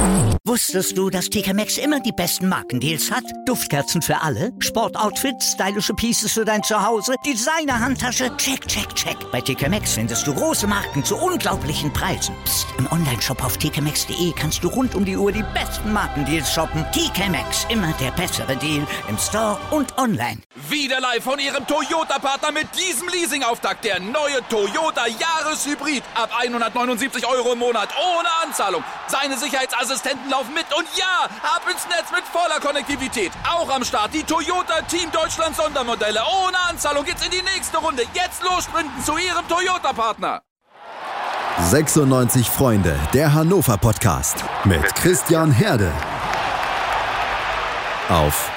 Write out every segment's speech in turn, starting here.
Wusstest du, dass TK Maxx immer die besten Markendeals hat? Duftkerzen für alle, Sportoutfits, stylische Pieces für dein Zuhause, Designer-Handtasche, check, check, check. Bei TK Maxx findest du große Marken zu unglaublichen Preisen. Psst. Im Onlineshop auf tkmaxx.de kannst du rund um die Uhr die besten Markendeals shoppen. TK Maxx, immer der bessere Deal im Store und online. Wieder live von Ihrem Toyota-Partner mit diesem Leasing-Auftakt. Der neue Toyota Jahreshybrid. Ab 179 € im Monat. Ohne Anzahlung. Seine Sicherheitsassistenten laufen mit. Und ja, ab ins Netz mit voller Konnektivität. Auch am Start die Toyota Team Deutschland Sondermodelle. Ohne Anzahlung geht's in die nächste Runde. Jetzt los sprinten zu Ihrem Toyota-Partner. 96 Freunde, der Hannover Podcast mit Christian Herde. Auf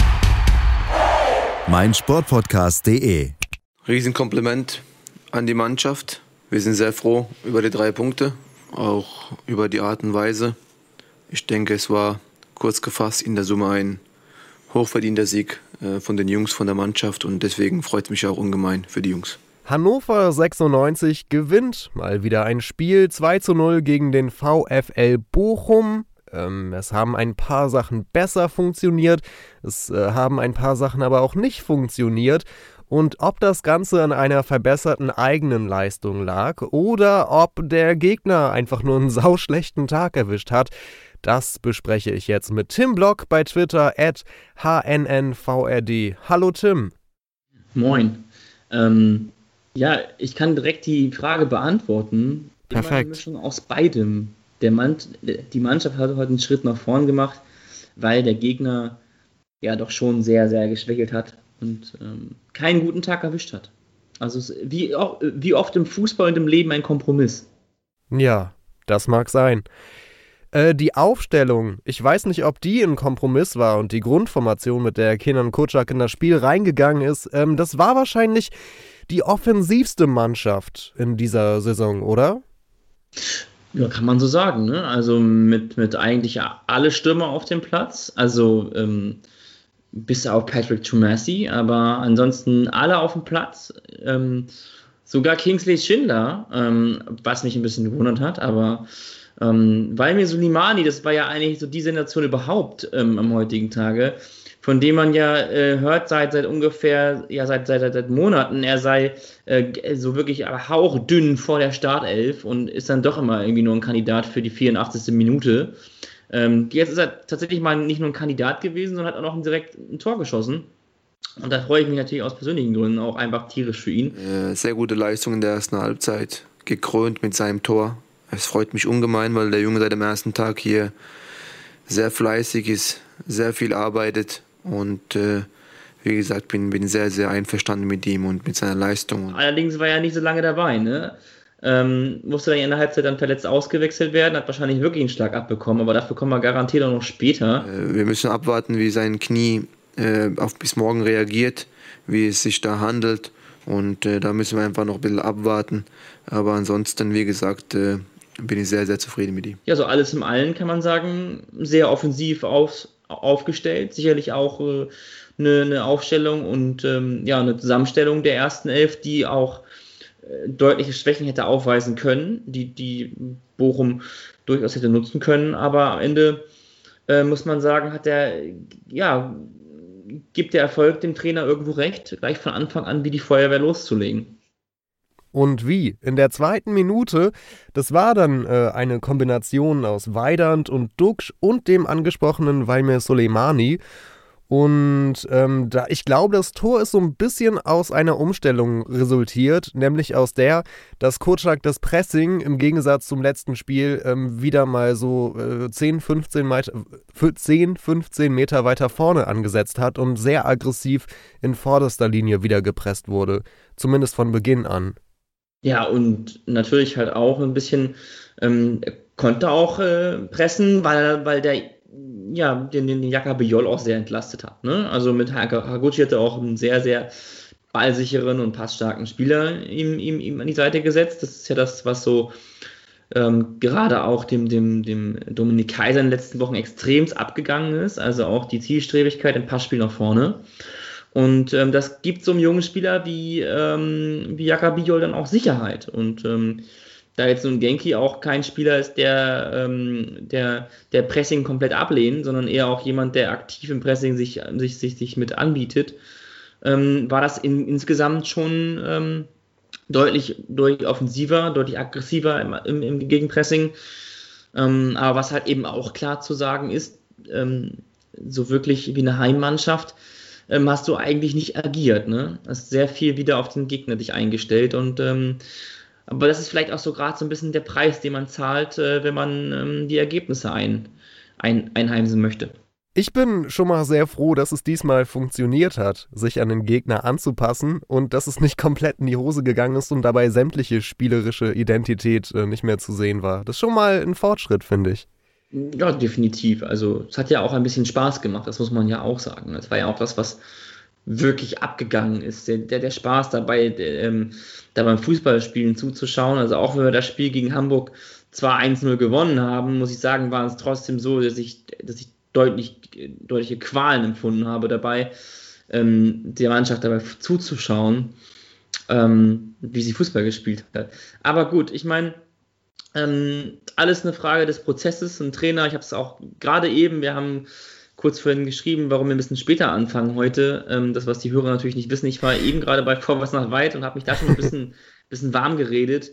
meinsportpodcast.de. Riesenkompliment an die Mannschaft. Wir sind sehr froh über die 3 Punkte, auch über die Art und Weise. Ich denke, es war kurz gefasst in der Summe ein hochverdienter Sieg von den Jungs, von der Mannschaft, und deswegen freut es mich auch ungemein für die Jungs. Hannover 96 gewinnt mal wieder ein Spiel 2:0 gegen den VfL Bochum. Es haben ein paar Sachen besser funktioniert, es haben ein paar Sachen aber auch nicht funktioniert. Und ob das Ganze an einer verbesserten eigenen Leistung lag oder ob der Gegner einfach nur einen sauschlechten Tag erwischt hat, das bespreche ich jetzt mit Tim Block bei Twitter @hnnvrd. Hallo Tim. Moin. Ja, ich kann direkt die Frage beantworten. Perfekt. Immer eine Mischung aus beidem. Die Mannschaft hat heute einen Schritt nach vorn gemacht, weil der Gegner ja doch schon sehr, sehr geschwächelt hat und keinen guten Tag erwischt hat. Also wie oft im Fußball und im Leben ein Kompromiss. Ja, das mag sein. Die Aufstellung, ich weiß nicht, ob die ein Kompromiss war und die Grundformation, mit der Kenan Kocak in das Spiel reingegangen ist, das war wahrscheinlich die offensivste Mannschaft in dieser Saison, oder? Ja, kann man so sagen, ne? Also mit eigentlich alle Stürmer auf dem Platz, also bis auf Patrick Twumasi, aber ansonsten alle auf dem Platz, sogar Kingsley Schindler, was mich ein bisschen gewundert hat, aber Walmir Sulimani, das war ja eigentlich so die Sensation überhaupt am heutigen Tage, von dem man ja hört seit ungefähr, ja seit Monaten, er sei so wirklich hauchdünn vor der Startelf und ist dann doch immer irgendwie nur ein Kandidat für die 84. Minute. Jetzt ist er tatsächlich mal nicht nur ein Kandidat gewesen, sondern hat auch noch direkt ein Tor geschossen. Und da freue ich mich natürlich aus persönlichen Gründen auch einfach tierisch für ihn. Sehr gute Leistung in der ersten Halbzeit, gekrönt mit seinem Tor. Es freut mich ungemein, weil der Junge seit dem ersten Tag hier sehr fleißig ist, sehr viel arbeitet. Und wie gesagt, bin sehr, sehr einverstanden mit ihm und mit seiner Leistung. Allerdings war er nicht so lange dabei, ne? Musste dann in der Halbzeit dann verletzt ausgewechselt werden, hat wahrscheinlich wirklich einen Schlag abbekommen, aber dafür kommen wir garantiert auch noch später. Wir müssen abwarten, wie sein Knie auf bis morgen reagiert, wie es sich da handelt, und da müssen wir einfach noch ein bisschen abwarten. Aber ansonsten, wie gesagt, bin ich sehr, sehr zufrieden mit ihm. Ja, so alles im Allen kann man sagen, sehr offensiv aufgestellt, sicherlich auch eine Aufstellung und eine Zusammenstellung der ersten 11, die auch deutliche Schwächen hätte aufweisen können, die Bochum durchaus hätte nutzen können, aber am Ende muss man sagen, gibt der Erfolg dem Trainer irgendwo recht, gleich von Anfang an wie die Feuerwehr loszulegen. Und wie? In der 2. Minute, das war dann eine Kombination aus Weidand und Duksch und dem angesprochenen Walmir Sulimani. Und ich glaube, das Tor ist so ein bisschen aus einer Umstellung resultiert, nämlich aus der, dass Kocak das Pressing im Gegensatz zum letzten Spiel wieder mal so 10-15 Meter weiter vorne angesetzt hat und sehr aggressiv in vorderster Linie wieder gepresst wurde, zumindest von Beginn an. Ja, und natürlich halt auch ein bisschen konnte auch pressen, weil der den Jaka Bijol auch sehr entlastet hat. Ne? Also mit Haraguchi hat er auch einen sehr, sehr ballsicheren und passstarken Spieler ihm an die Seite gesetzt. Das ist ja das, was so gerade auch dem Dominik Kaiser in den letzten Wochen extremst abgegangen ist. Also auch die Zielstrebigkeit im Passspiel nach vorne. Und das gibt so einem jungen Spieler wie Jaka Bijol dann auch Sicherheit. Und da jetzt so ein Genki auch kein Spieler ist, der Pressing komplett ablehnt, sondern eher auch jemand, der aktiv im Pressing sich mit anbietet, war das insgesamt schon deutlich offensiver, deutlich aggressiver im Gegenpressing. Aber was halt eben auch klar zu sagen ist, so wirklich wie eine Heimmannschaft hast du eigentlich nicht agiert, ne? Hast sehr viel wieder auf den Gegner dich eingestellt und aber das ist vielleicht auch so gerade so ein bisschen der Preis, den man zahlt, wenn man die Ergebnisse einheimsen möchte. Ich bin schon mal sehr froh, dass es diesmal funktioniert hat, sich an den Gegner anzupassen und dass es nicht komplett in die Hose gegangen ist und dabei sämtliche spielerische Identität nicht mehr zu sehen war. Das ist schon mal ein Fortschritt, finde ich. Ja, definitiv. Also es hat ja auch ein bisschen Spaß gemacht, das muss man ja auch sagen. Das war ja auch das, was wirklich abgegangen ist. Der Spaß dabei, da beim Fußballspielen zuzuschauen. Also auch wenn wir das Spiel gegen Hamburg zwar 1-0 gewonnen haben, muss ich sagen, war es trotzdem so, dass ich deutliche Qualen empfunden habe dabei, der Mannschaft dabei zuzuschauen, wie sie Fußball gespielt hat. Aber gut, ich meine, alles eine Frage des Prozesses. Ein Trainer, ich habe es auch gerade eben, wir haben kurz vorhin geschrieben, warum wir ein bisschen später anfangen heute. Das, was die Hörer natürlich nicht wissen. Ich war eben gerade bei Vorwärts nach Weit und habe mich da schon ein bisschen warm geredet.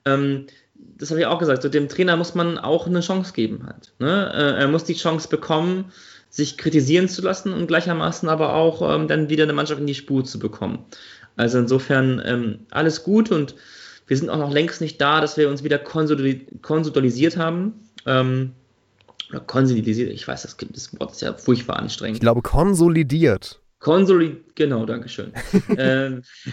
Das habe ich auch gesagt. So, dem Trainer muss man auch eine Chance geben halt. Ne? Er muss die Chance bekommen, sich kritisieren zu lassen und gleichermaßen aber auch dann wieder eine Mannschaft in die Spur zu bekommen. Also insofern alles gut und wir sind auch noch längst nicht da, dass wir uns wieder konsolidiert haben. Oder konsolidiert, ich weiß, das Wort ist ja furchtbar anstrengend. Ich glaube, konsolidiert. Genau, dankeschön. Da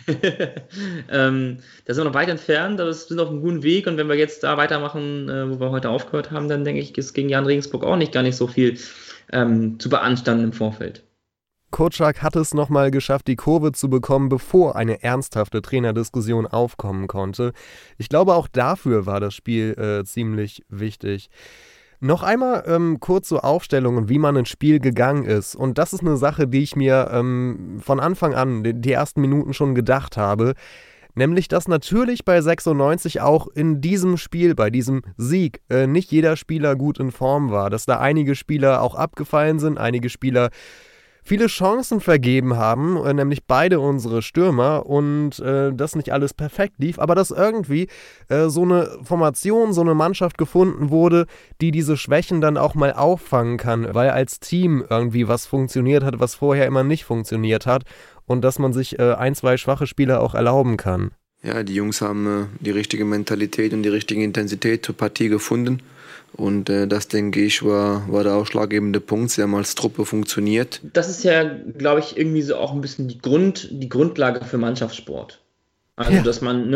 sind wir noch weit entfernt, aber wir sind auf einem guten Weg und wenn wir jetzt da weitermachen, wo wir heute aufgehört haben, dann denke ich, ist gegen Jan Regensburg auch gar nicht so viel zu beanstanden im Vorfeld. Koczak hat es nochmal geschafft, die Kurve zu bekommen, bevor eine ernsthafte Trainerdiskussion aufkommen konnte. Ich glaube, auch dafür war das Spiel ziemlich wichtig. Noch einmal kurz zur Aufstellung und wie man ins Spiel gegangen ist. Und das ist eine Sache, die ich mir von Anfang an, die ersten Minuten schon gedacht habe. Nämlich, dass natürlich bei 96 auch in diesem Spiel, bei diesem Sieg, nicht jeder Spieler gut in Form war. Dass da einige Spieler auch abgefallen sind, einige Spieler viele Chancen vergeben haben, nämlich beide unsere Stürmer und das nicht alles perfekt lief, aber dass irgendwie so eine Formation, so eine Mannschaft gefunden wurde, die diese Schwächen dann auch mal auffangen kann, weil als Team irgendwie was funktioniert hat, was vorher immer nicht funktioniert hat und dass man sich 1-2 schwache Spieler auch erlauben kann. Ja, die Jungs haben die richtige Mentalität und die richtige Intensität zur Partie gefunden. Und das, denke ich, war der ausschlaggebende Punkt. Sie haben als Truppe funktioniert. Das ist ja, glaube ich, irgendwie so auch ein bisschen die Grundlage für Mannschaftssport. Also, ja. dass man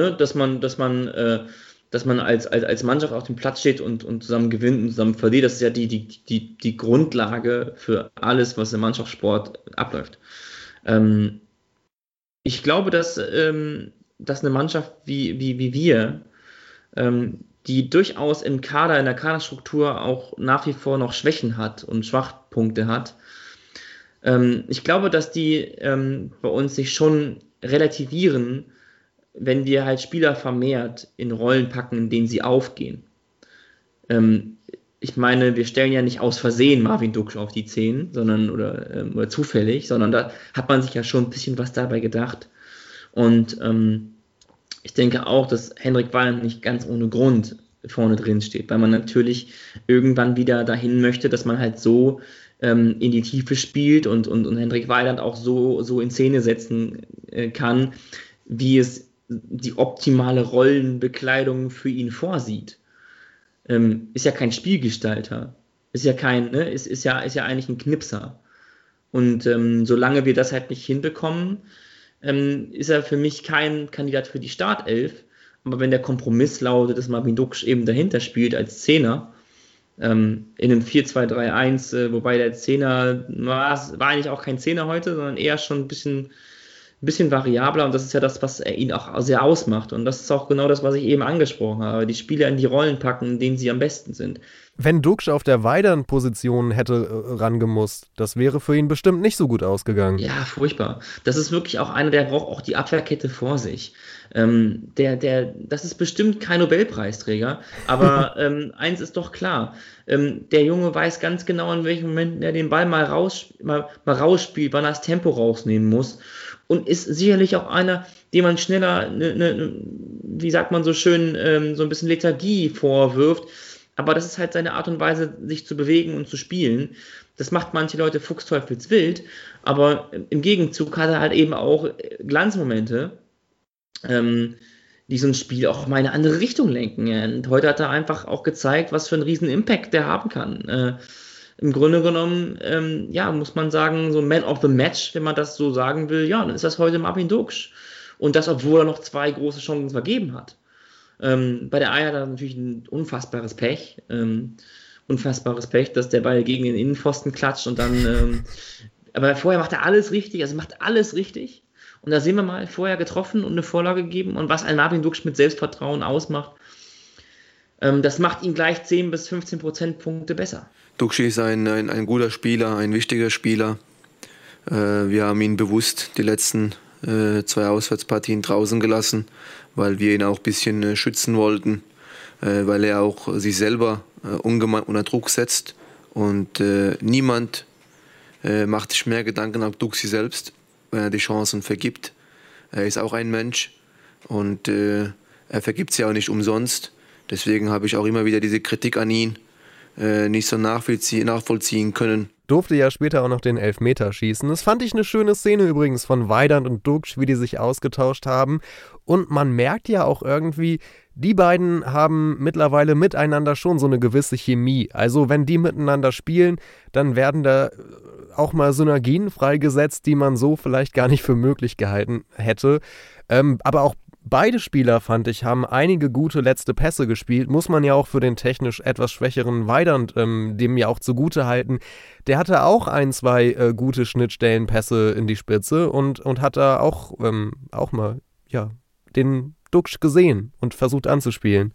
als Mannschaft auf dem Platz steht und zusammen gewinnt und zusammen verdient. Das ist ja die Grundlage für alles, was im Mannschaftssport abläuft. Ich glaube, dass eine Mannschaft wie wir, die durchaus in der Kaderstruktur auch nach wie vor noch Schwächen hat und Schwachpunkte hat. Ich glaube, dass die bei uns sich schon relativieren, wenn wir halt Spieler vermehrt in Rollen packen, in denen sie aufgehen. Ich meine, wir stellen ja nicht aus Versehen Marvin Duksch auf die 10, oder zufällig, sondern da hat man sich ja schon ein bisschen was dabei gedacht. Und ich denke auch, dass Hendrik Weiland nicht ganz ohne Grund vorne drin steht, weil man natürlich irgendwann wieder dahin möchte, dass man halt so in die Tiefe spielt und Hendrik Weiland auch so in Szene setzen kann, wie es die optimale Rollenbekleidung für ihn vorsieht. Ist ja kein Spielgestalter, ist ja eigentlich ein Knipser. Und solange wir das halt nicht hinbekommen, ist er für mich kein Kandidat für die Startelf. Aber wenn der Kompromiss lautet, dass Marvin Duksch eben dahinter spielt als Zehner, in einem 4-2-3-1, wobei der Zehner war eigentlich auch kein Zehner heute, sondern eher schon ein bisschen bisschen variabler und das ist ja das, was ihn auch sehr ausmacht. Und das ist auch genau das, was ich eben angesprochen habe. Die Spieler in die Rollen packen, in denen sie am besten sind. Wenn Duksch auf der Weidand-Position hätte rangemusst, das wäre für ihn bestimmt nicht so gut ausgegangen. Ja, furchtbar. Das ist wirklich auch einer, der braucht auch die Abwehrkette vor sich. Das ist bestimmt kein Nobelpreisträger, aber eins ist doch klar. Der Junge weiß ganz genau, in welchen Momenten er den Ball mal rausspielt, wann er das Tempo rausnehmen muss. Und ist sicherlich auch einer, dem man schneller, wie sagt man so schön, so ein bisschen Lethargie vorwirft. Aber das ist halt seine Art und Weise, sich zu bewegen und zu spielen. Das macht manche Leute fuchsteufelswild, aber im Gegenzug hat er halt eben auch Glanzmomente, die so ein Spiel auch mal in eine andere Richtung lenken. Und heute hat er einfach auch gezeigt, was für einen riesen Impact der haben kann. Im Grunde genommen, muss man sagen, so Man of the Match, wenn man das so sagen will, ja, dann ist das heute Marvin Duksch. Und das, obwohl er noch 2 große Chancen vergeben hat. Bei der einen hat er natürlich ein unfassbares Pech, dass der Ball gegen den Innenpfosten klatscht und dann, aber vorher macht er alles richtig, und da sehen wir mal, vorher getroffen und eine Vorlage gegeben und was ein Marvin Duksch mit Selbstvertrauen ausmacht, das macht ihn gleich 10 bis 15 Prozentpunkte besser. Duksch ist ein guter Spieler, ein wichtiger Spieler. Wir haben ihn bewusst die letzten 2 Auswärtspartien draußen gelassen, weil wir ihn auch ein bisschen schützen wollten, weil er auch sich selber ungemein unter Druck setzt und niemand macht sich mehr Gedanken auf Duxi selbst, wenn er die Chancen vergibt. Er ist auch ein Mensch und er vergibt sie auch nicht umsonst. Deswegen habe ich auch immer wieder diese Kritik an ihn nicht so nachvollziehen können. Durfte ja später auch noch den Elfmeter schießen. Das fand ich eine schöne Szene übrigens von Weidand und Duksch, wie die sich ausgetauscht haben. Und man merkt ja auch irgendwie, die beiden haben mittlerweile miteinander schon so eine gewisse Chemie. Also wenn die miteinander spielen, dann werden da auch mal Synergien freigesetzt, die man so vielleicht gar nicht für möglich gehalten hätte. Aber auch beide Spieler, fand ich, haben einige gute letzte Pässe gespielt. Muss man ja auch für den technisch etwas schwächeren Weidand dem ja auch zugute halten. Der hatte auch 1, 2 gute Schnittstellenpässe in die Spitze und hat da auch mal den Duksch gesehen und versucht anzuspielen.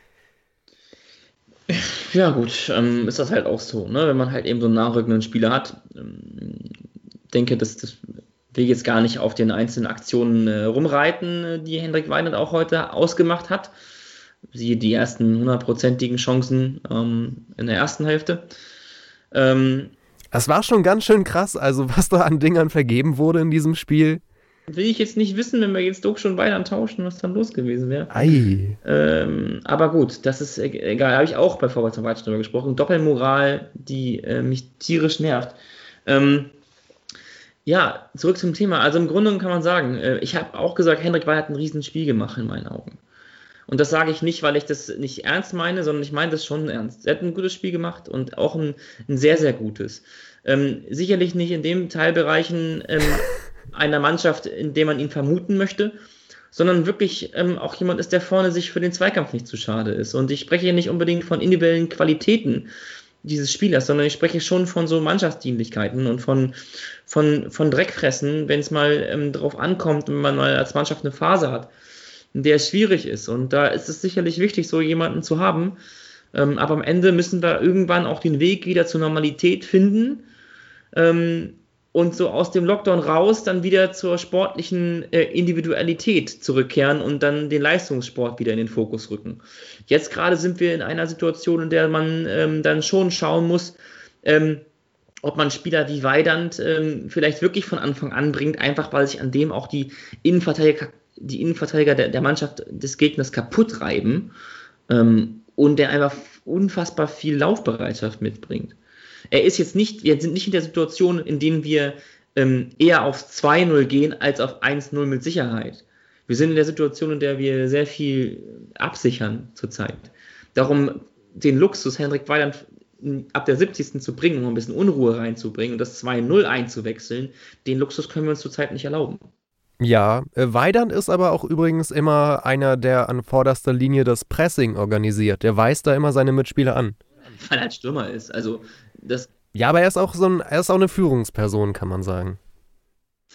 Ja gut, ist das halt auch so, ne? Wenn man halt eben so einen nachrückenden Spieler hat. Denke, das will jetzt gar nicht auf den einzelnen Aktionen rumreiten, die Hendrik Weidand auch heute ausgemacht hat. Siehe die ersten 100%igen Chancen in der ersten Hälfte. Das war schon ganz schön krass, also was da an Dingern vergeben wurde in diesem Spiel. Will ich jetzt nicht wissen, wenn wir jetzt Duksch und Weidand tauschen, was dann los gewesen wäre. Aber gut, das ist egal. Habe ich auch bei Vorwärts und Weiter drüber gesprochen. Doppelmoral, die mich tierisch nervt. Zurück zum Thema. Also im Grunde kann man sagen, ich habe auch gesagt, Hendrik Weidand hat ein Riesenspiel gemacht in meinen Augen. Und das sage ich nicht, weil ich das nicht ernst meine, sondern ich meine das schon ernst. Er hat ein gutes Spiel gemacht und auch ein sehr, sehr gutes. Sicherlich nicht in den Teilbereichen einer Mannschaft, in der man ihn vermuten möchte, sondern wirklich auch jemand ist, der vorne sich für den Zweikampf nicht zu schade ist. Und ich spreche hier nicht unbedingt von individuellen Qualitäten dieses Spielers, sondern ich spreche schon von so Mannschaftsdienlichkeiten und von Dreckfressen, wenn es mal drauf ankommt, wenn man mal als Mannschaft eine Phase hat, in der es schwierig ist. Und da ist es sicherlich wichtig, so jemanden zu haben. Aber am Ende müssen wir irgendwann auch den Weg wieder zur Normalität finden und so aus dem Lockdown raus dann wieder zur sportlichen Individualität zurückkehren und dann den Leistungssport wieder in den Fokus rücken. Jetzt gerade sind wir in einer Situation, in der man dann schon schauen muss, ob man Spieler wie Weidand vielleicht wirklich von Anfang an bringt, einfach weil sich an dem auch die Innenverteidiger der Mannschaft des Gegners kaputt reiben und der einfach unfassbar viel Laufbereitschaft mitbringt. Wir sind nicht in der Situation, in der wir eher auf 2-0 gehen, als auf 1-0 mit Sicherheit. Wir sind in der Situation, in der wir sehr viel absichern zurzeit. Darum den Luxus, Hendrik Weidand ab der 70. zu bringen, um ein bisschen Unruhe reinzubringen und das 2-0 einzuwechseln, den Luxus können wir uns zurzeit nicht erlauben. Ja, Weidand ist aber auch übrigens immer einer, der an vorderster Linie das Pressing organisiert. Der weist da immer seine Mitspieler an. Weil er halt Stürmer ist. Also das. Ja, aber er ist auch eine Führungsperson, kann man sagen.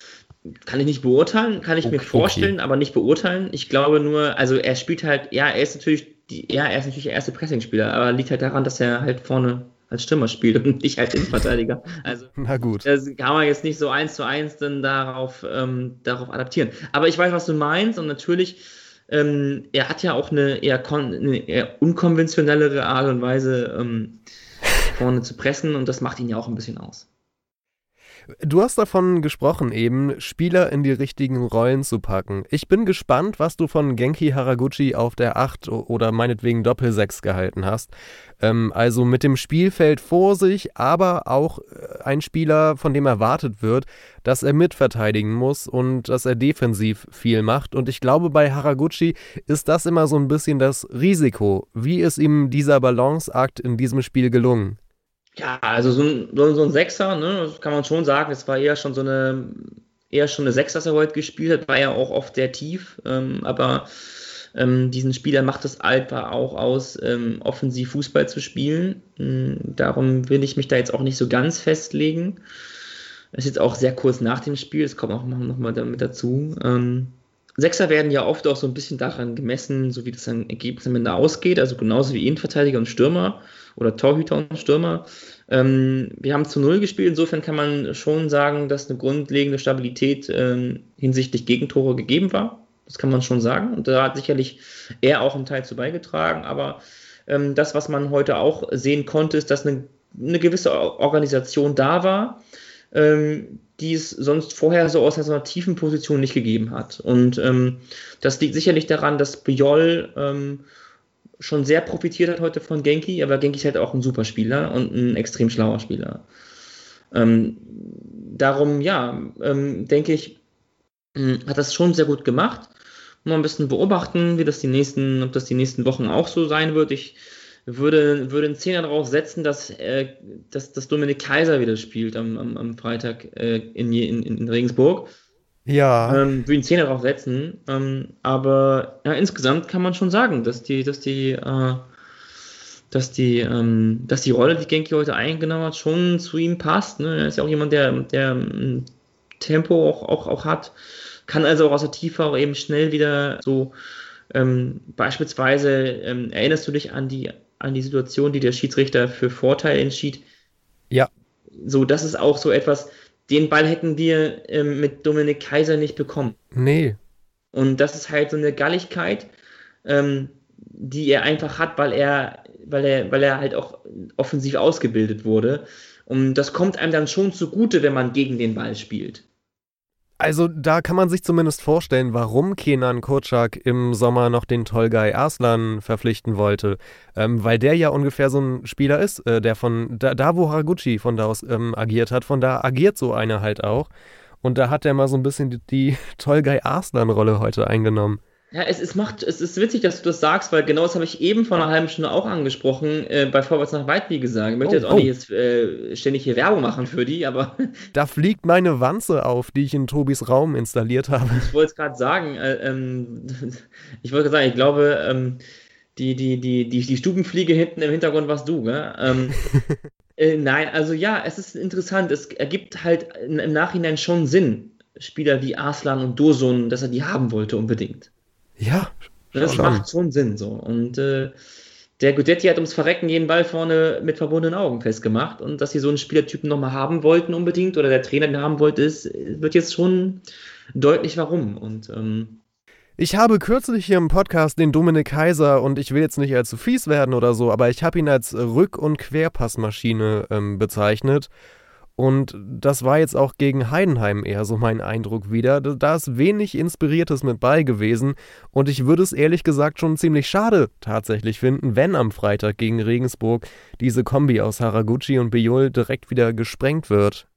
Kann ich nicht beurteilen, kann ich mir vorstellen, aber nicht beurteilen. Ich glaube nur, also er spielt halt, er ist natürlich der erste Pressingspieler, aber liegt halt daran, dass er halt vorne als Stürmer spielt und nicht als Innenverteidiger. Also na gut. Das kann man jetzt nicht so 1:1 dann darauf adaptieren. Aber ich weiß, was du meinst, und natürlich, er hat ja auch eine eher unkonventionellere Art und Weise, vorne zu pressen, und das macht ihn ja auch ein bisschen aus. Du hast davon gesprochen eben, Spieler in die richtigen Rollen zu packen. Ich bin gespannt, was du von Genki Haraguchi auf der 8 oder meinetwegen Doppel-6 gehalten hast. Also mit dem Spielfeld vor sich, aber auch ein Spieler, von dem erwartet wird, dass er mitverteidigen muss und dass er defensiv viel macht. Und ich glaube, bei Haraguchi ist das immer so ein bisschen das Risiko. Wie ist ihm dieser Balanceakt in diesem Spiel gelungen? Ja, also so ein Sechser, ne, das kann man schon sagen, es war eher schon eine Sechs, dass er heute gespielt hat, war ja auch oft sehr tief, aber diesen Spieler macht es einfach auch aus, offensiv Fußball zu spielen. Darum will ich mich da jetzt auch nicht so ganz festlegen. Das ist jetzt auch sehr kurz nach dem Spiel, das kommt auch noch mal damit dazu. Sechser werden ja oft auch so ein bisschen daran gemessen, so wie das ein Ergebnis am Ende ausgeht, also genauso wie Innenverteidiger und Stürmer oder Torhüter und Stürmer. Wir haben 0 gespielt, insofern kann man schon sagen, dass eine grundlegende Stabilität hinsichtlich Gegentore gegeben war. Das kann man schon sagen, und da hat sicherlich er auch einen Teil zu beigetragen, aber das, was man heute auch sehen konnte, ist, dass eine gewisse Organisation da war, die es sonst vorher so aus einer tiefen Position nicht gegeben hat. Und das liegt sicherlich daran, dass Bujol schon sehr profitiert hat heute von Genki, aber Genki ist halt auch ein super Spieler und ein extrem schlauer Spieler. Darum, denke ich, hat das schon sehr gut gemacht. Mal ein bisschen beobachten, ob das die nächsten Wochen auch so sein wird. Ich würde einen Zehner darauf setzen, dass Dominik Kaiser wieder spielt am Freitag in Regensburg. Ja. Würde einen Zehner darauf setzen. Aber ja, insgesamt kann man schon sagen, dass die Rolle, die Genki heute eingenommen hat, schon zu ihm passt. Ne? Er ist ja auch jemand, der Tempo auch hat, kann also auch aus der Tiefe auch eben schnell wieder so, beispielsweise erinnerst du dich an die Situation, die der Schiedsrichter für Vorteil entschied? Ja. So, das ist auch so etwas, den Ball hätten wir mit Dominik Kaiser nicht bekommen. Nee. Und das ist halt so eine Galligkeit, die er einfach hat, weil er halt auch offensiv ausgebildet wurde. Und das kommt einem dann schon zugute, wenn man gegen den Ball spielt. Also da kann man sich zumindest vorstellen, warum Kenan Kocak im Sommer noch den Tolgay Arslan verpflichten wollte. Weil der ja ungefähr so ein Spieler ist, der von da wo Haraguchi von da aus agiert hat, von da agiert so einer halt auch. Und da hat er mal so ein bisschen die Tolgay Arslan-Rolle heute eingenommen. Ja, es ist witzig, dass du das sagst, weil genau das habe ich eben vor einer halben Stunde auch angesprochen, bei Vorwärts nach Weit, wie gesagt. Ich möchte jetzt auch nicht ständig hier Werbung machen für die, aber... Da fliegt meine Wanze auf, die ich in Tobis Raum installiert habe. Ich wollte es gerade sagen, ich glaube, die Stubenfliege hinten im Hintergrund warst du, gell? Nein, also ja, es ist interessant, es ergibt halt im Nachhinein schon Sinn, Spieler wie Arslan und Dursun, dass er die haben wollte unbedingt. Ja, das macht schon Sinn so. Und der Gudetti hat ums Verrecken jeden Ball vorne mit verbundenen Augen festgemacht. Und dass sie so einen Spielertypen nochmal haben wollten unbedingt oder der Trainer den haben wollte, wird jetzt schon deutlich warum. Und ich habe kürzlich hier im Podcast den Dominik Kaiser, und ich will jetzt nicht allzu fies werden oder so, aber ich habe ihn als Rück- und Querpassmaschine bezeichnet. Und das war jetzt auch gegen Heidenheim eher so mein Eindruck wieder. Da ist wenig Inspiriertes mit bei gewesen. Und ich würde es ehrlich gesagt schon ziemlich schade tatsächlich finden, wenn am Freitag gegen Regensburg diese Kombi aus Haraguchi und Bujol direkt wieder gesprengt wird.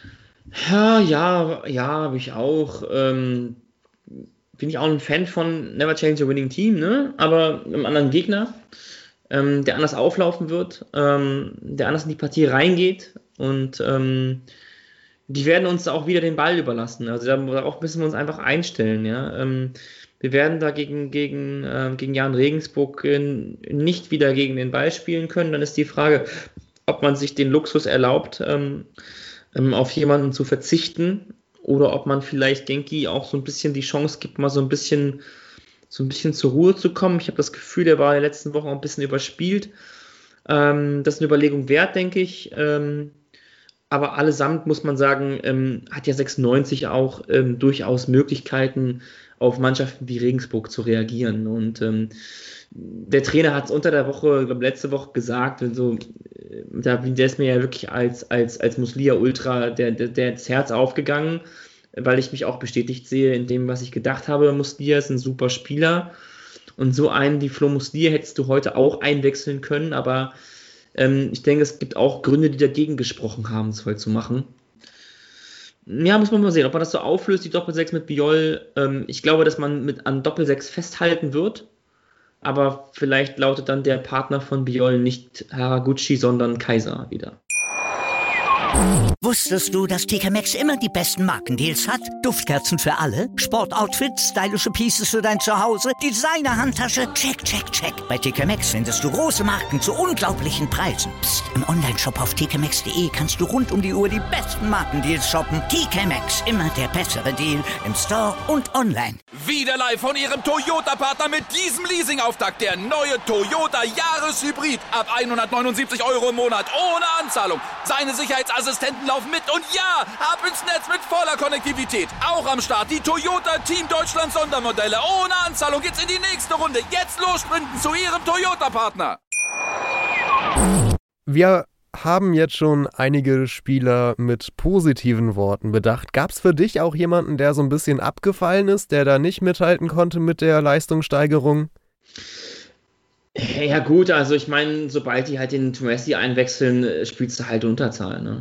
Ja, habe ich auch. Bin ich auch ein Fan von Never Change a Winning Team, ne? Aber mit einem anderen Gegner, der anders auflaufen wird, der anders in die Partie reingeht. Und die werden uns auch wieder den Ball überlassen. Also darauf müssen wir uns einfach einstellen. Ja? Wir werden da gegen Jan Regensburg nicht wieder gegen den Ball spielen können. Dann ist die Frage, ob man sich den Luxus erlaubt, auf jemanden zu verzichten oder ob man vielleicht Genki auch so ein bisschen die Chance gibt, mal so ein bisschen zur Ruhe zu kommen. Ich habe das Gefühl, der war in den letzten Wochen auch ein bisschen überspielt. Das ist eine Überlegung wert, denke ich. Aber allesamt muss man sagen, hat ja 96 auch durchaus Möglichkeiten, auf Mannschaften wie Regensburg zu reagieren. Und der Trainer hat es unter der Woche, ich glaube letzte Woche gesagt, der ist mir ja wirklich als Muslia-Ultra das Herz aufgegangen, weil ich mich auch bestätigt sehe in dem, was ich gedacht habe. Muslia ist ein super Spieler. Und so einen wie Flo Muslia hättest du heute auch einwechseln können, aber ich denke, es gibt auch Gründe, die dagegen gesprochen haben, es heute zu machen. Ja, muss man mal sehen, ob man das so auflöst, die Doppel-6 mit Biol. Ich glaube, dass man an Doppel-6 festhalten wird, aber vielleicht lautet dann der Partner von Biol nicht Haraguchi, sondern Kaiser wieder. Wusstest du, dass TK Maxx immer die besten Markendeals hat? Duftkerzen für alle, Sportoutfits, stylische Pieces für dein Zuhause, Designer-Handtasche, check, check, check. Bei TK Maxx findest du große Marken zu unglaublichen Preisen. Psst. Im Onlineshop auf tkmaxx.de kannst du rund um die Uhr die besten Markendeals shoppen. TK Maxx, immer der bessere Deal im Store und online. Wieder live von Ihrem Toyota-Partner mit diesem Leasing-Auftakt. Der neue Toyota Jahreshybrid. Ab 179 € im Monat ohne Anzahlung. Seine Sicherheitsassistenten laufen mit und ja, ab ins Netz mit voller Konnektivität. Auch am Start die Toyota Team Deutschland Sondermodelle. Ohne Anzahlung geht's in die nächste Runde. Jetzt los sprinten zu Ihrem Toyota-Partner. Wir haben jetzt schon einige Spieler mit positiven Worten bedacht. Gab es für dich auch jemanden, der so ein bisschen abgefallen ist, der da nicht mithalten konnte mit der Leistungssteigerung? Ja gut, also ich meine, sobald die halt den Tumasi einwechseln, spielst du halt Unterzahl, ne?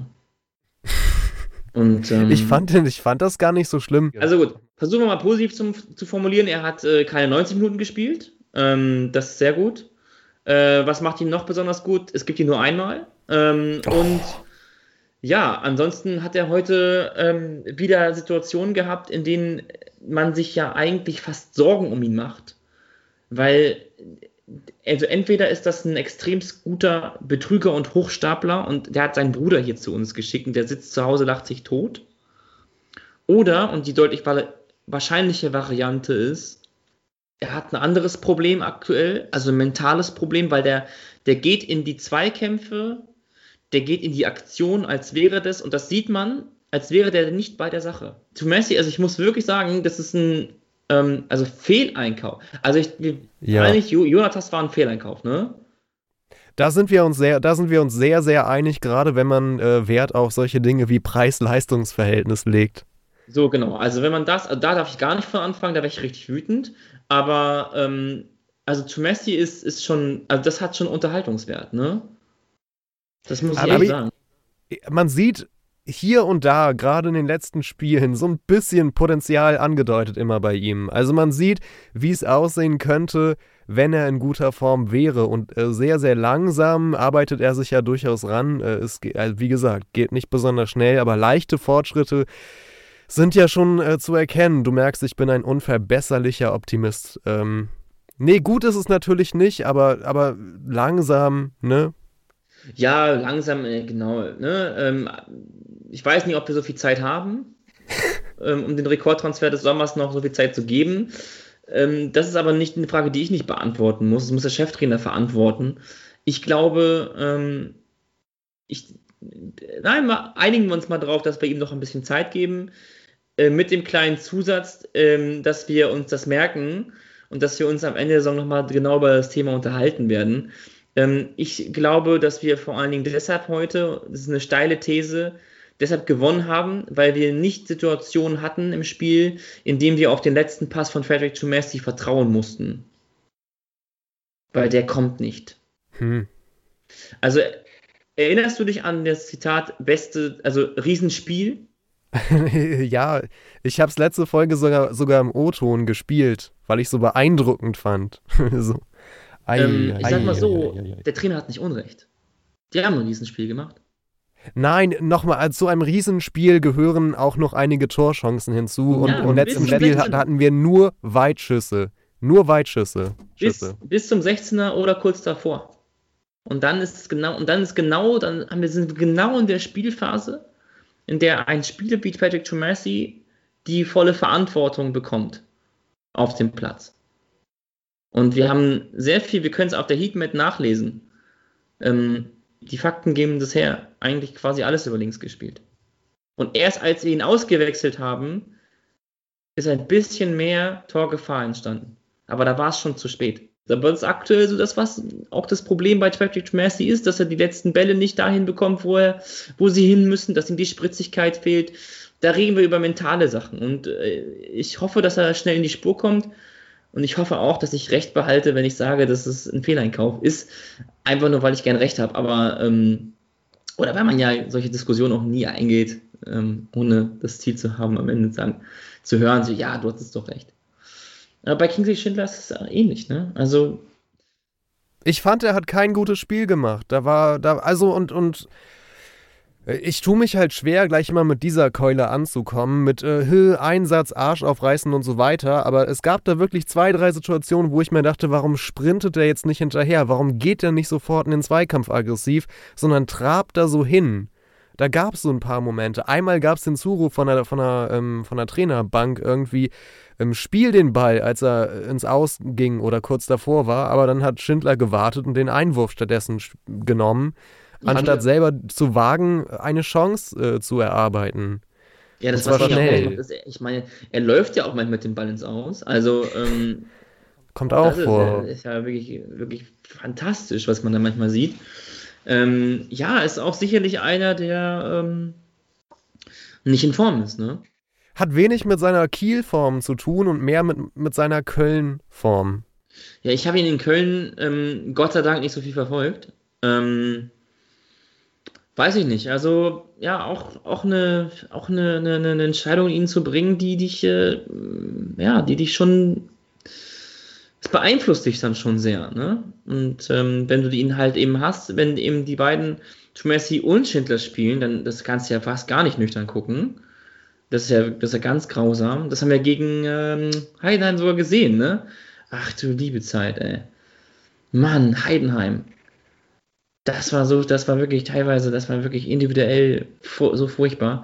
Und, ich fand das gar nicht so schlimm. Also gut, versuchen wir mal positiv zu formulieren. Er hat keine 90 Minuten gespielt. Das ist sehr gut. Was macht ihn noch besonders gut? Es gibt ihn nur einmal. Und ja, ansonsten hat er heute wieder Situationen gehabt, in denen man sich ja eigentlich fast Sorgen um ihn macht. Weil, also entweder ist das ein extremst guter Betrüger und Hochstapler und der hat seinen Bruder hier zu uns geschickt und der sitzt zu Hause, lacht sich tot. Oder, und die deutlich wahrscheinliche Variante ist, er hat ein anderes Problem aktuell, also ein mentales Problem, weil der geht in die Zweikämpfe, der geht in die Aktion, als wäre das, und das sieht man, als wäre der nicht bei der Sache. Tumasi, also ich muss wirklich sagen, das ist ein Fehleinkauf. Also Jonatas war ein Fehleinkauf, ne? Da sind wir uns sehr, sehr einig, gerade wenn man Wert auf solche Dinge wie Preis-Leistungs-Verhältnis legt. da darf ich gar nicht von anfangen, da wäre ich richtig wütend, aber Tumasi ist schon, also das hat schon Unterhaltungswert, ne? Das muss ich ehrlich sagen. Man sieht hier und da, gerade in den letzten Spielen, so ein bisschen Potenzial angedeutet immer bei ihm. Also man sieht, wie es aussehen könnte, wenn er in guter Form wäre. Und sehr, sehr langsam arbeitet er sich ja durchaus ran. Wie gesagt, geht nicht besonders schnell, aber leichte Fortschritte sind ja schon zu erkennen. Du merkst, ich bin ein unverbesserlicher Optimist. Gut ist es natürlich nicht, aber langsam, ne? Ja, langsam, genau. Ne? Ich weiß nicht, ob wir so viel Zeit haben, um den Rekordtransfer des Sommers noch so viel Zeit zu geben. Das ist aber nicht eine Frage, die ich nicht beantworten muss. Das muss der Cheftrainer verantworten. Ich glaube, einigen wir uns mal drauf, dass wir ihm noch ein bisschen Zeit geben. Mit dem kleinen Zusatz, dass wir uns das merken und dass wir uns am Ende der Saison nochmal genau über das Thema unterhalten werden. Ich glaube, dass wir vor allen Dingen deshalb heute, das ist eine steile These, deshalb gewonnen haben, weil wir nicht Situationen hatten im Spiel, in denen wir auf den letzten Pass von Frederick Tumasi vertrauen mussten. Weil der kommt nicht. Also, erinnerst du dich an das Zitat, Riesenspiel? Ja, ich habe es letzte Folge sogar im O-Ton gespielt, weil ich so beeindruckend fand. So. Ich sag mal so, der Trainer hat nicht Unrecht. Die haben ein Riesenspiel gemacht. Nein, nochmal, zu einem Riesenspiel gehören auch noch einige Torchancen hinzu. Und letztes Spiel hatten wir nur Weitschüsse. Bis zum 16er oder kurz davor. Und dann sind wir genau in der Spielphase, in der ein Spieler wie Patrick Twumasi die volle Verantwortung bekommt auf dem Platz. Und wir haben sehr viel, wir können es auf der Heatmap nachlesen. Die Fakten geben das her, eigentlich quasi alles über links gespielt. Und erst als wir ihn ausgewechselt haben, ist ein bisschen mehr Torgefahr entstanden. Aber da war es schon zu spät. Aber das ist aktuell so das, was auch das Problem bei Patrick Twumasi ist, dass er die letzten Bälle nicht dahin bekommt, wo sie hin müssen, dass ihm die Spritzigkeit fehlt. Da reden wir über mentale Sachen. Und ich hoffe, dass er schnell in die Spur kommt. Und ich hoffe auch, dass ich Recht behalte, wenn ich sage, dass es ein Fehleinkauf ist. Einfach nur, weil ich gern Recht habe. Aber, oder weil man ja solche Diskussionen auch nie eingeht, ohne das Ziel zu haben, am Ende zu hören, so, ja, du hattest doch recht. Aber bei Kingsley Schindler ist es ähnlich, ne? Also. Ich fand, er hat kein gutes Spiel gemacht. Ich tue mich halt schwer, gleich mal mit dieser Keule anzukommen, mit Einsatz, Arsch aufreißen und so weiter, aber es gab da wirklich 2, 3 Situationen, wo ich mir dachte, warum sprintet er jetzt nicht hinterher? Warum geht er nicht sofort in den Zweikampf aggressiv, sondern trabt da so hin? Da gab es so ein paar Momente. Einmal gab es den Zuruf von der Trainerbank irgendwie, spiel den Ball, als er ins Aus ging oder kurz davor war, aber dann hat Schindler gewartet und den Einwurf stattdessen genommen, anstatt selber zu wagen, eine Chance zu erarbeiten. Ja, das war schnell. Ich meine, er läuft ja auch manchmal mit dem Ball ins Aus, also kommt auch vor. Das ist ja wirklich, wirklich fantastisch, was man da manchmal sieht. Ist auch sicherlich einer, der nicht in Form ist, ne? Hat wenig mit seiner Kiel-Form zu tun und mehr mit seiner Köln-Form. Ja, ich habe ihn in Köln Gott sei Dank nicht so viel verfolgt. Weiß ich nicht. Also, ja, auch eine Entscheidung, ihn zu bringen, die dich schon. Es beeinflusst dich dann schon sehr, ne? Und wenn du ihn halt eben hast, wenn eben die beiden Twumasi und Schindler spielen, dann das kannst du ja fast gar nicht nüchtern gucken. Das ist ja ganz grausam. Das haben wir gegen Heidenheim sogar gesehen, ne? Ach du liebe Zeit, ey. Mann, Heidenheim. Das war wirklich individuell so furchtbar.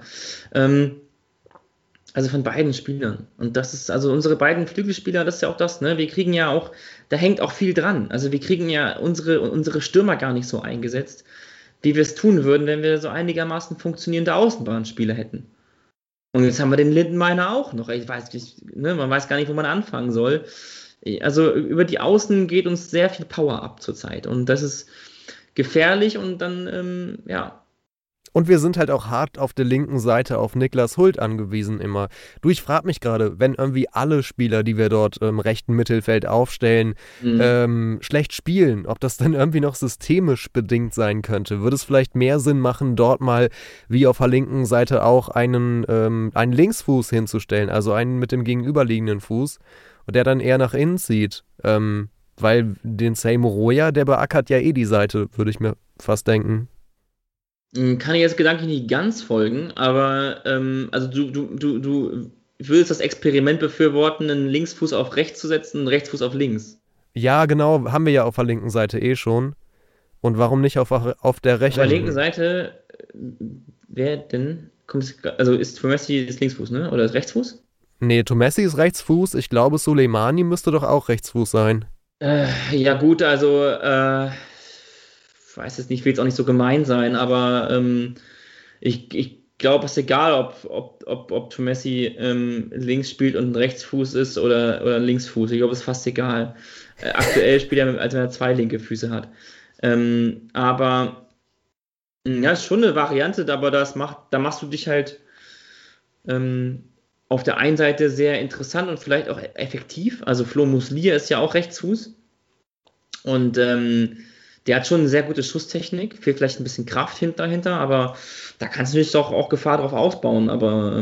Also von beiden Spielern. Und das ist, also unsere beiden Flügelspieler, das ist ja auch das, ne? Wir kriegen ja auch, da hängt auch viel dran. Also wir kriegen ja unsere Stürmer gar nicht so eingesetzt, wie wir es tun würden, wenn wir so einigermaßen funktionierende Außenbahnspieler hätten. Und jetzt haben wir den Lindenmeiner auch noch. Ich weiß nicht, ne? Man weiß gar nicht, wo man anfangen soll. Also über die Außen geht uns sehr viel Power ab zurzeit. Und das ist gefährlich und dann, Und wir sind halt auch hart auf der linken Seite auf Niklas Hult angewiesen immer. Du, ich frage mich gerade, wenn irgendwie alle Spieler, die wir dort im rechten Mittelfeld aufstellen, schlecht spielen, ob das dann irgendwie noch systemisch bedingt sein könnte. Würde es vielleicht mehr Sinn machen, dort mal wie auf der linken Seite auch einen Linksfuß hinzustellen, also einen mit dem gegenüberliegenden Fuß, und der dann eher nach innen zieht. Weil den Seymour Roya, der beackert ja die Seite, würde ich mir fast denken. Kann ich jetzt gedanklich nicht ganz folgen, aber also du würdest das Experiment befürworten, einen Linksfuß auf rechts zu setzen, einen Rechtsfuß auf links. Ja, genau, haben wir ja auf der linken Seite schon. Und warum nicht auf der rechten? Auf der linken Seite, wer denn? Also ist Twumasi das Linksfuß, ne? Oder ist Rechtsfuß? Nee, Twumasi ist Rechtsfuß. Ich glaube, Soleimani müsste doch auch Rechtsfuß sein. Ja gut, also ich weiß jetzt nicht, ich will jetzt auch nicht so gemein sein, aber ich glaube, es ist egal, ob Twumasi links spielt und ein Rechtsfuß ist oder ein Linksfuß. Ich glaube, es ist fast egal. Aktuell spielt er, als wenn er 2 linke Füße hat. Aber ja, ist schon eine Variante, aber da machst du dich halt auf der einen Seite sehr interessant und vielleicht auch effektiv. Also Flo Muslia ist ja auch Rechtsfuß. Und der hat schon eine sehr gute Schusstechnik. Fehlt vielleicht ein bisschen Kraft dahinter, aber da kannst du natürlich auch Gefahr drauf ausbauen. Aber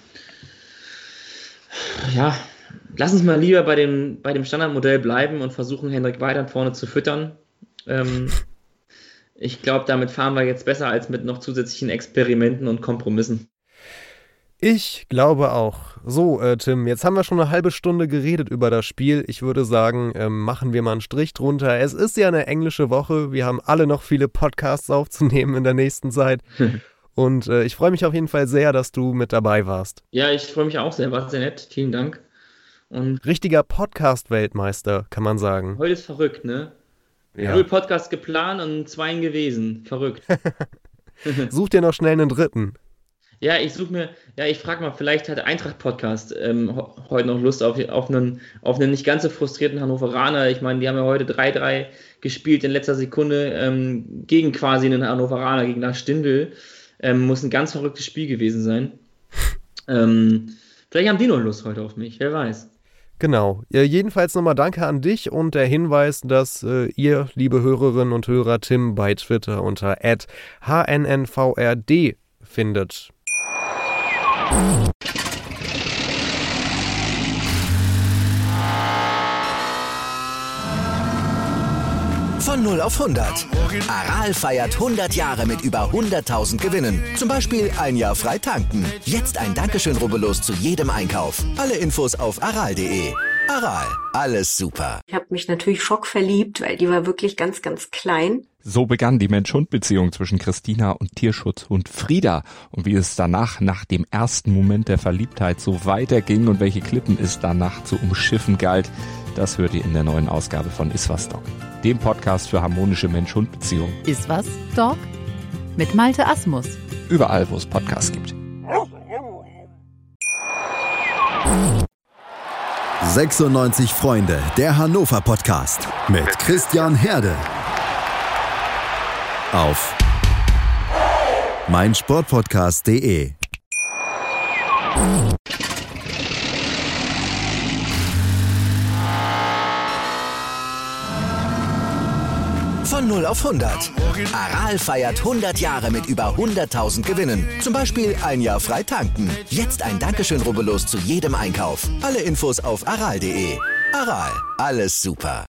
lass uns mal lieber bei dem Standardmodell bleiben und versuchen, Hendrik weiter vorne zu füttern. Ich glaube, damit fahren wir jetzt besser als mit noch zusätzlichen Experimenten und Kompromissen. Ich glaube auch. So, Tim, jetzt haben wir schon eine halbe Stunde geredet über das Spiel. Ich würde sagen, machen wir mal einen Strich drunter. Es ist ja eine englische Woche. Wir haben alle noch viele Podcasts aufzunehmen in der nächsten Zeit. Und ich freue mich auf jeden Fall sehr, dass du mit dabei warst. Ja, ich freue mich auch sehr. War sehr nett. Vielen Dank. Und richtiger Podcast-Weltmeister, kann man sagen. heute ist verrückt, ne? Ja. 0 Podcasts geplant und 2 gewesen. Verrückt. Such dir noch schnell einen dritten. Ja, ich frage mal, vielleicht hat der Eintracht-Podcast heute noch Lust auf einen nicht ganz so frustrierten Hannoveraner. Ich meine, die haben ja heute 3-3 gespielt in letzter Sekunde gegen quasi einen Hannoveraner, gegen Lars Stindl. Muss ein ganz verrücktes Spiel gewesen sein. Vielleicht haben die noch Lust heute auf mich, wer weiß. Genau. Jedenfalls nochmal danke an dich und der Hinweis, dass ihr, liebe Hörerinnen und Hörer, Tim bei Twitter unter @HNNVRD findet. Von 0 auf 100. Aral feiert 100 Jahre mit über 100.000 Gewinnen. Zum Beispiel ein Jahr frei tanken. Jetzt ein Dankeschön, rubbellos zu jedem Einkauf. Alle Infos auf aral.de. Aral, alles super. Ich habe mich natürlich schockverliebt, weil die war wirklich ganz, ganz klein. So begann die Mensch-Hund-Beziehung zwischen Christina und Tierschutzhund Frieda. Und wie es danach, nach dem ersten Moment der Verliebtheit, so weiterging und welche Klippen es danach zu umschiffen galt, das hört ihr in der neuen Ausgabe von Iswas Dog, dem Podcast für harmonische Mensch-Hund-Beziehungen. Iswas Dog mit Malte Asmus. Überall, wo es Podcasts gibt. 96 Freunde, der Hannover Podcast mit Christian Herde. Auf meinsportpodcast.de. Von 0 auf 100. Aral feiert 100 Jahre mit über 100.000 Gewinnen. Zum Beispiel ein Jahr frei tanken. Jetzt ein Dankeschön, rubbellos zu jedem Einkauf. Alle Infos auf aral.de. Aral, alles super.